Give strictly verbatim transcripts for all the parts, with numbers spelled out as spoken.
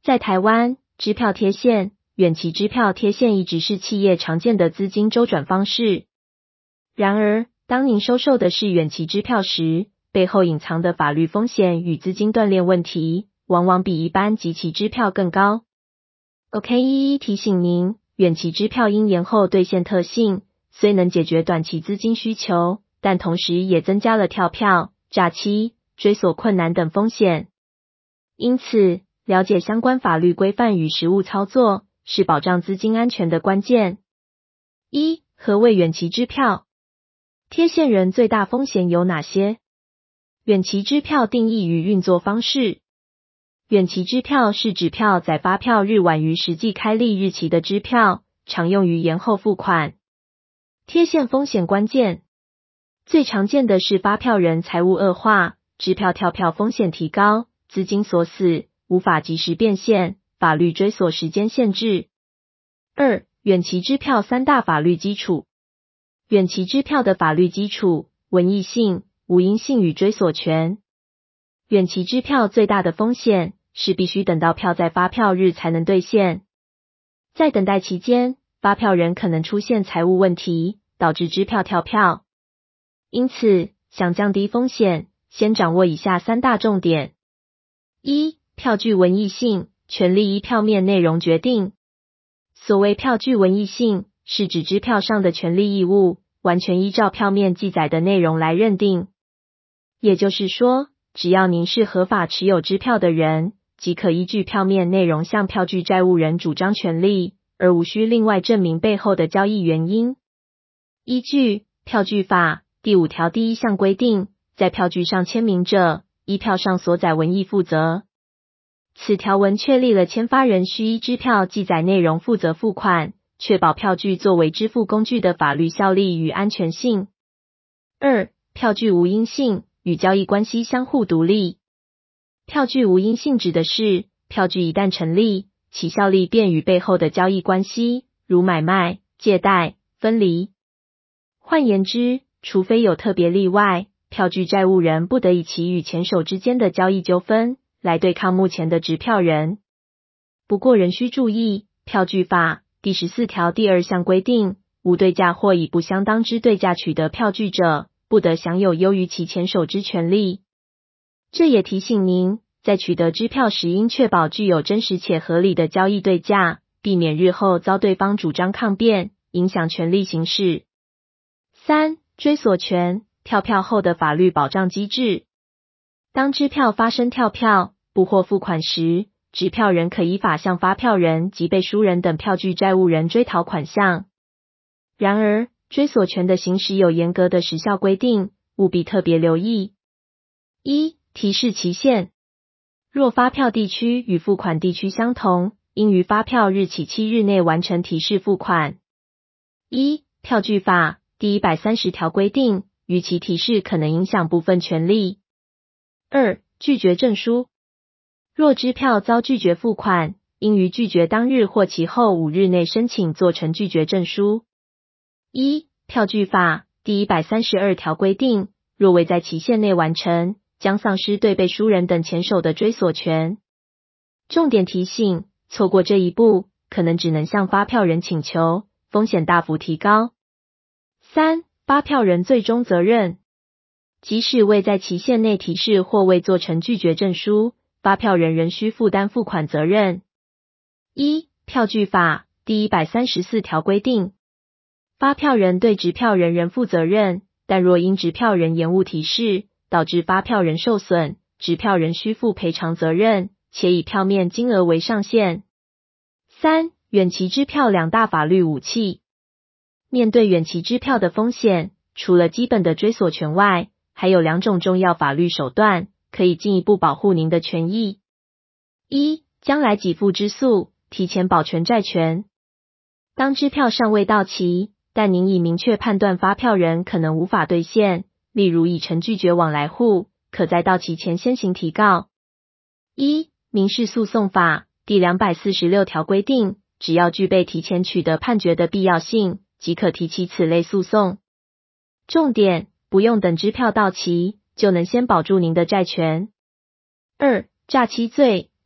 在台湾，支票贴现、远期支票贴现一直是企业常见的资金周转方式。然而，当您收受的是远期支票时，背后隐藏的法律风险与资金断裂问题，往往比一般即期支票更高。OK， 一一提醒您，远期支票因延后兑现特性，虽能解决短期资金需求，但同时也增加了跳票、诈欺、追索困难等风险。因此，了解相关法律规范与实务操作，是保障资金安全的关键。一、何谓远期支票？贴现人最大风险有哪些？远期支票定义与运作方式。远期支票是指票载发票日晚于实际开立日期的支票，常用于延后付款。贴现风险关键。最常见的是发票人财务恶化，支票跳票风险提高，资金锁死，无法及时变现，法律追索时间限制。二、远期支票三大法律基础。远期支票的法律基础：文义性、无因性与追索权。远期支票最大的风险是必须等到票在发票日才能兑现。在等待期间，发票人可能出现财务问题，导致支票跳票。因此，想降低风险，先掌握以下三大重点。一、票据文义性，权利依票面内容决定。所谓票据文义性，是指支票上的权利义务，完全依照票面记载的内容来认定。也就是说，只要您是合法持有支票的人，即可依据票面内容向票据债务人主张权利，而无需另外证明背后的交易原因。依据《票据法》第五条第一项规定，在票据上签名者，依票上所载文义负责。此条文确立了签发人需依支票记载内容负责付款，确保票据作为支付工具的法律效力与安全性。二、票据无因性，与交易关系相互独立。票据无因性指的是，票据一旦成立，其效力便与背后的交易关系，如买卖、借贷、分离。换言之，除非有特别例外，票据债务人不得以其与前手之间的交易纠纷来对抗目前的执票人。不过仍需注意，票据法第十四条第二项规定，无对价或以不相当之对价取得票据者，不得享有优于其前手之权利。这也提醒您，在取得支票时应确保具有真实且合理的交易对价，避免日后遭对方主张抗辩，影响权利行使。三、追索权，跳票后的法律保障机制。当支票发生跳票、不获付款时，执票人可依法向发票人及背书人等票据债务人追讨款项。然而，追索权的行使有严格的时效规定，务必特别留意。一、提示期限。若发票地区与付款地区相同，应于发票日起七日内完成提示付款。一、票据法第一百三十条规定，逾期提示可能影响部分权利。二、拒绝证书。若支票遭拒绝付款，应于拒绝当日或其后五日内申请做成拒绝证书。一、票据法第一百三十二条规定，若未在期限内完成，将丧失对背书人等前手的追索权。重点提醒，错过这一步，可能只能向发票人请求，风险大幅提高。三、发票人最终责任。即使未在期限内提示或未做成拒绝证书，发票人仍需负担付款责任。一、票据法第一百三十四条规定，发票人对执票人仍负责任，但若因执票人延误提示，导致发票人受损，执票人需负赔偿责任，且以票面金额为上限。三、远期支票两大法律武器。面对远期支票的风险，除了基本的追索权外，还有两种重要法律手段，可以进一步保护您的权益。一、将来给付之诉，提前保全债权。当支票尚未到期，但您已明确判断发票人可能无法兑现，例如已成拒绝往来户，可在到期前先行提告。一、民事诉讼法第两百四十六条规定，只要具备提前取得判决的必要性，即可提起此类诉讼。重点，不用等支票到期，就能先保住您的债权。二、诈欺罪，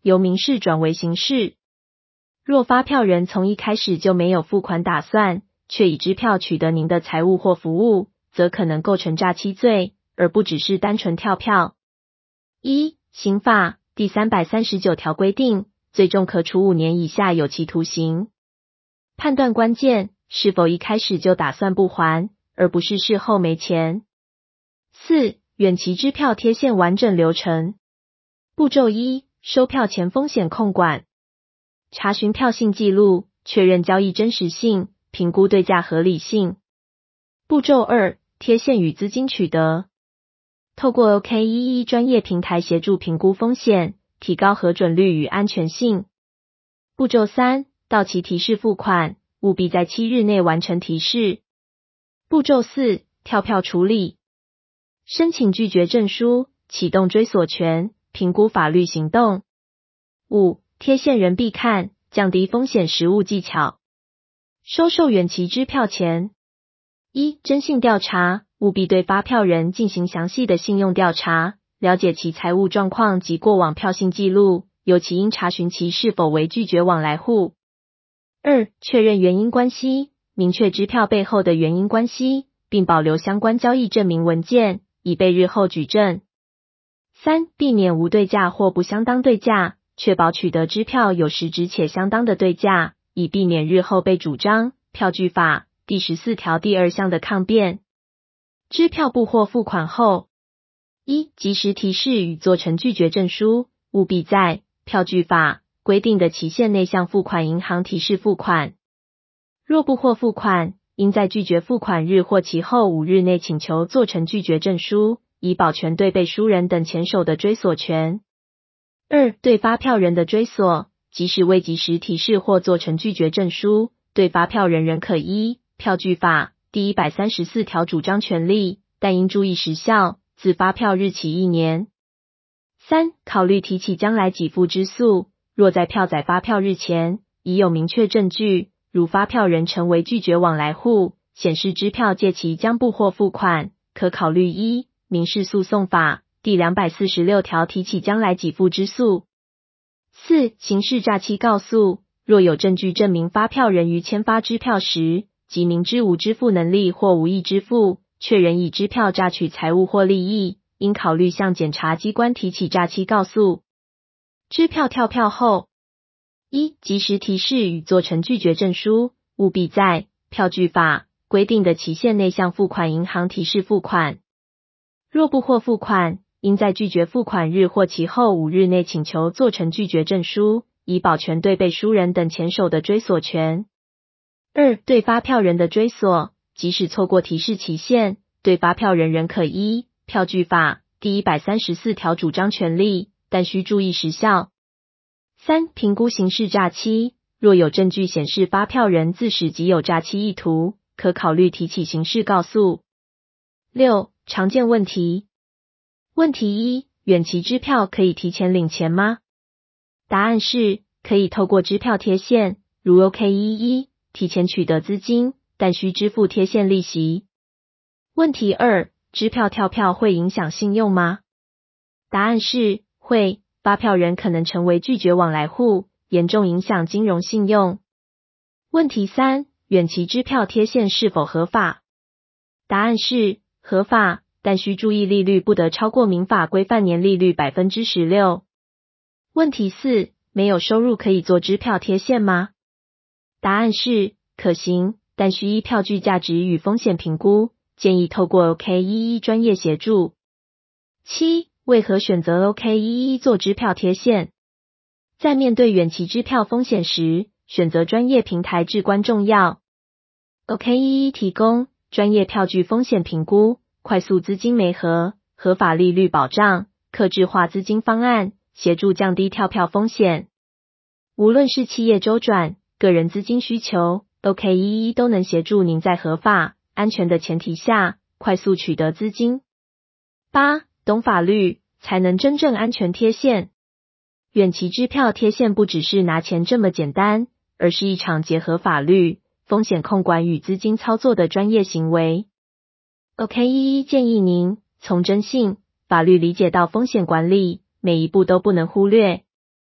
由民事转为刑事。若发票人从一开始就没有付款打算，却以支票取得您的财物或服务，则可能构成诈欺罪，而不只是单纯跳票。一、刑法第三百三十九条规定，最重可处五年以下有期徒刑。判断关键，是否一开始就打算不还，而不是事后没钱。四、远期支票贴现完整流程。步骤一、收票前风险控管。查询票性记录，确认交易真实性，评估对价合理性。步骤二、贴现与资金取得。透过 O K E E 专业平台协助评估风险，提高核准率与安全性。步骤三、到期提示付款，务必在七日内完成提示。步骤四、跳票处理。申请拒绝证书，启动追索权，评估法律行动。五、贴现人必看，降低风险实务技巧。收受远期支票前，一、征信调查，务必对发票人进行详细的信用调查，了解其财务状况及过往票性记录，尤其应查询其是否为拒绝往来户。二、确认原因关系，明确支票背后的原因关系，并保留相关交易证明文件，以备日后举证。三、避免无对价或不相当对价，确保取得支票有实质且相当的对价，以避免日后被主张票据法第十四条第二项的抗辩。支票部或付款后，一、及时提示与做成拒绝证书，务必在票据法规定的期限内向付款银行提示付款。若不获付款，应在拒绝付款日或其后五日内请求做成拒绝证书，以保全对被书人等前手的追索权。二、对发票人的追索，即使未及时提示或做成拒绝证书，对发票人仍可依票据法第一百三十四条主张权利，但应注意时效，自发票日起一年。三、考虑提起将来给付之诉，若在票载发票日前已有明确证据，如发票人成为拒绝往来户，显示支票借期将不获付款，可考虑一、民事诉讼法第两百四十六条提起将来给付之诉。四、刑事诈欺告诉，若有证据证明发票人于签发支票时，即明知无支付能力或无意支付，却仍以支票榨取财物或利益，应考虑向检察机关提起诈欺告诉。支票跳票后，一、及时提示与做成拒绝证书，务必在票据法规定的期限内向付款银行提示付款。若不获付款，应在拒绝付款日或其后五日内请求做成拒绝证书，以保全对被书人等前手的追索权。二、对发票人的追索，即使错过提示期限，对发票人仍可依票据法第一百三十四条主张权利，但需注意时效。三、评估刑事诈欺，若有证据显示发票人自始即有诈欺意图，可考虑提起刑事告诉。六、常见问题。问题一、远期支票可以提前领钱吗？答案是，可以透过支票贴现，如 O K E E 提前取得资金，但需支付贴现利息。问题二、支票跳票会影响信用吗？答案是，会，发票人可能成为拒绝往来户，严重影响金融信用。问题三、远期支票贴现是否合法？答案是，合法，但需注意利率不得超过民法规范年利率 百分之十六。问题四、没有收入可以做支票贴现吗？答案是，可行，但需依票据价值与风险评估，建议透过 O K E E 专业协助。七、为何选择 O K E E 做支票贴现？在面对远期支票风险时，选择专业平台至关重要。O K E E 提供专业票据风险评估、快速资金媒合、合法利率保障、客制化资金方案，协助降低跳票风险。无论是企业周转、个人资金需求， O K E E 都能协助您在合法、安全的前提下，快速取得资金。八、懂法律，才能真正安全贴现。远期支票贴现不只是拿钱这么简单，而是一场结合法律、风险控管与资金操作的专业行为。O K E E 建议您从征信、法律理解到风险管理，每一步都不能忽略。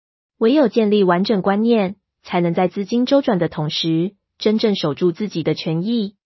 唯有建立完整观念，才能在资金周转的同时，真正守住自己的权益。